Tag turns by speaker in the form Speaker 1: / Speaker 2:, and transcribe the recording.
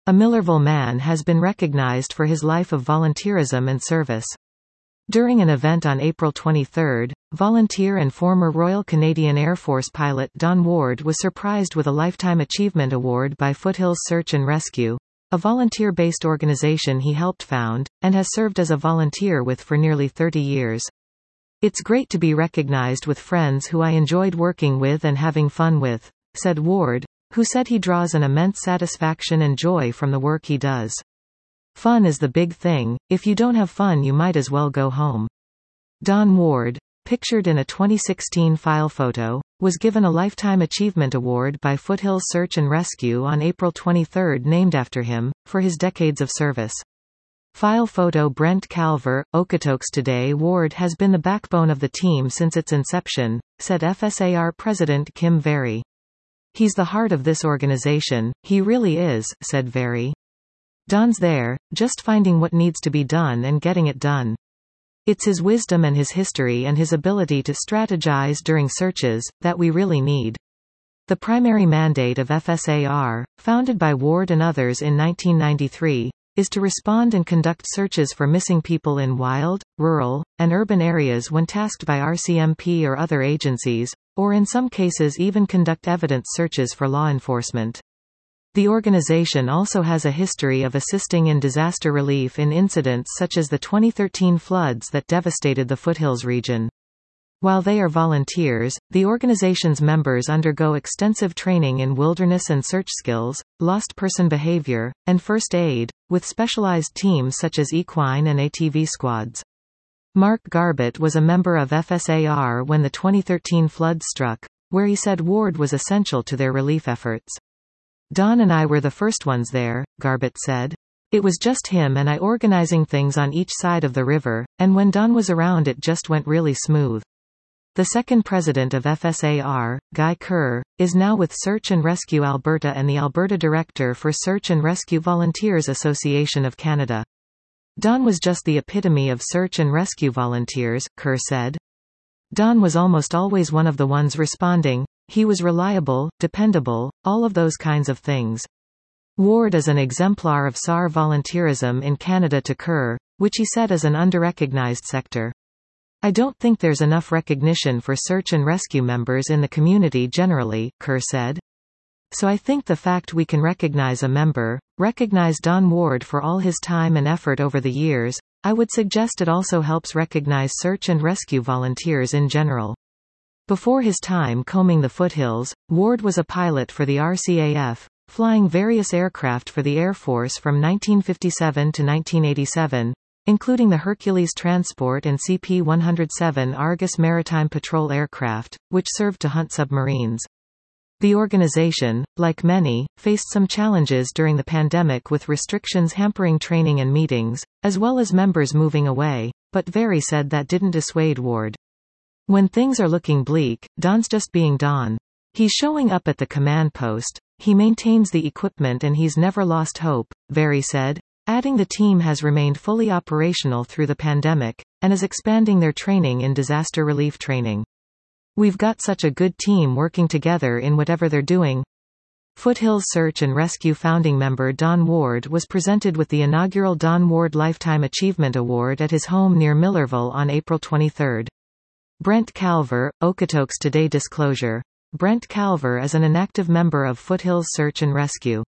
Speaker 1: A Millerville man has been recognized for his life of volunteerism and service. During an event on April 23, volunteer and former Royal Canadian Air Force pilot Don Ward was surprised with a Lifetime Achievement Award by Foothills Search and Rescue, a volunteer-based organization he helped found, and has served as a volunteer with for nearly 30 years. "It's great to be recognized with friends who I enjoyed working with and having fun with," said Ward, who said he draws an immense satisfaction and joy from the work he does. "Fun is the big thing. If you don't have fun, you might as well go home." Don Ward, pictured in a 2016 file photo, was given a Lifetime Achievement Award by Foothills Search and Rescue on April 23 named after him, for his decades of service. File photo Brent Calver, Okotoks Today. Ward has been the backbone of the team since its inception, said FSAR President Kim Very. "He's the heart of this organization, he really is," said Very. "Don's there, just finding what needs to be done and getting it done. It's his wisdom and his history and his ability to strategize during searches that we really need." The primary mandate of FSAR, founded by Ward and others in 1993, is to respond and conduct searches for missing people in wild, rural, and urban areas when tasked by RCMP or other agencies, or in some cases even conduct evidence searches for law enforcement. The organization also has a history of assisting in disaster relief in incidents such as the 2013 floods that devastated the Foothills region. While they are volunteers, the organization's members undergo extensive training in wilderness and search skills, lost person behavior, and first aid, with specialized teams such as equine and ATV squads. Mark Garbett was a member of FSAR when the 2013 floods struck, where he said Ward was essential to their relief efforts. "Don and I were the first ones there," Garbett said. "It was just him and I organizing things on each side of the river, and when Don was around it just went really smooth." The second president of FSAR, Guy Kerr, is now with Search and Rescue Alberta and the Alberta Director for Search and Rescue Volunteers Association of Canada. "Don was just the epitome of search and rescue volunteers," Kerr said. "Don was almost always one of the ones responding. He was reliable, dependable, all of those kinds of things." Ward is an exemplar of SAR volunteerism in Canada to Kerr, which he said is an underrecognized sector. "I don't think there's enough recognition for search and rescue members in the community generally," Kerr said. "So I think the fact we can recognize a member, recognize Don Ward for all his time and effort over the years, I would suggest it also helps recognize search and rescue volunteers in general." Before his time combing the foothills, Ward was a pilot for the RCAF, flying various aircraft for the Air Force from 1957 to 1987, including the Hercules transport and CP-107 Argus Maritime Patrol aircraft, which served to hunt submarines. The organization, like many, faced some challenges during the pandemic with restrictions hampering training and meetings, as well as members moving away, but Very said that didn't dissuade Ward. "When things are looking bleak, Don's just being Don. He's showing up at the command post, he maintains the equipment and he's never lost hope," Very said, adding the team has remained fully operational through the pandemic, and is expanding their training in disaster relief training. "We've got such a good team working together in whatever they're doing." Foothills Search and Rescue founding member Don Ward was presented with the inaugural Don Ward Lifetime Achievement Award at his home near Millerville on April 23. Brent Calver, Okotoks Today. Disclosure: Brent Calver is an inactive member of Foothills Search and Rescue.